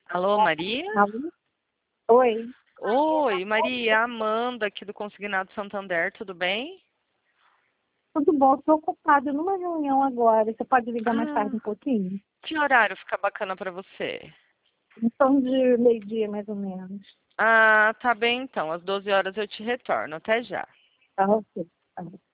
Alô, Maria? Alô? Oi, Oi, Maria, Amanda aqui do Consignado Santander, tudo bem? tudo bom? Estou ocupada numa reunião agora. Você pode ligar mais Ah, tarde um pouquinho? que horário fica bacana para você? Então, de meio-dia, mais ou menos. Ah, tá bem então, às 12 horas eu te retorno, até já. Tá ok. Tá.